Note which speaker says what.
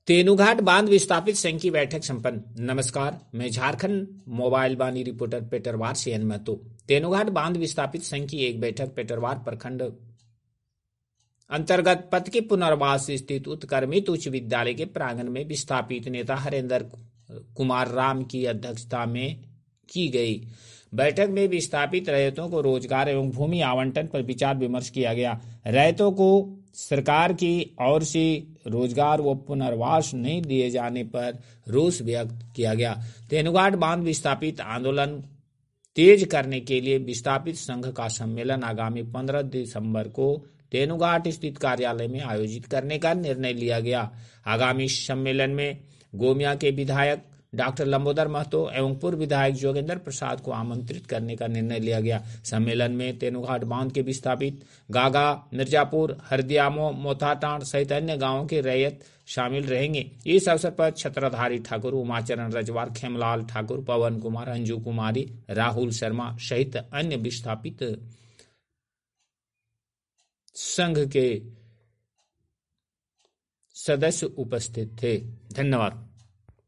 Speaker 1: तेनुघाट बांध विस्थापित संघ की बैठक संपन्न। नमस्कार, मैं झारखंड मोबाइल वाणी रिपोर्टर पेटरवार से एन महतो। तेनुघाट बांध विस्थापित संघ की एक बैठक पेटरवार प्रखंड अंतर्गत पथ के पुनर्वास स्थित उत्क्रमित उच्च विद्यालय के प्रांगण में विस्थापित नेता हरेंद्र कुमार राम की अध्यक्षता में की गई। बैठक में विस्थापित रैयतों को रोजगार एवं भूमि आवंटन पर विचार विमर्श किया गया। रैयतों को सरकार की ओर से रोजगार व पुनर्वास नहीं दिए जाने पर रोष व्यक्त किया गया। तेनुघाट बांध विस्थापित आंदोलन तेज करने के लिए विस्थापित संघ का सम्मेलन आगामी 15 दिसंबर को तेनुघाट स्थित कार्यालय में आयोजित करने का निर्णय लिया गया। आगामी सम्मेलन में गोमिया के विधायक डॉक्टर लंबोदर महतो एवं पूर्व विधायक जोगेंद्र प्रसाद को आमंत्रित करने का निर्णय लिया गया। सम्मेलन में तेनुघाट बांध के विस्थापित गागा, मिर्जापुर, हरदियामो, मोथाटांड सहित अन्य गांवों के रैयत शामिल रहेंगे। इस अवसर पर छत्रधारी ठाकुर, उमाचरण रजवार, खेमलाल ठाकुर, पवन कुमार, अंजू कुमारी, राहुल शर्मा सहित अन्य विस्थापित संघ के सदस्य उपस्थित थे। धन्यवाद।